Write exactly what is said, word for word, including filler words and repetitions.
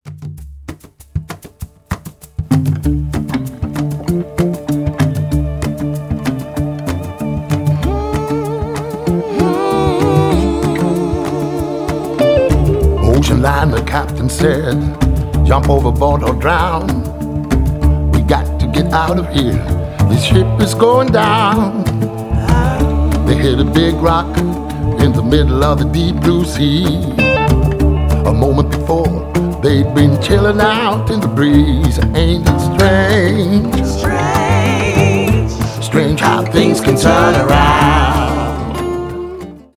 Ocean line, the captain said, jump overboard or drown. We got to get out of here. This ship is going down. They hit a big rock in the middle of the deep blue sea. A moment before, they'd been chilling out in the breeze. Ain't it strange? Strange. Strange how things can turn around.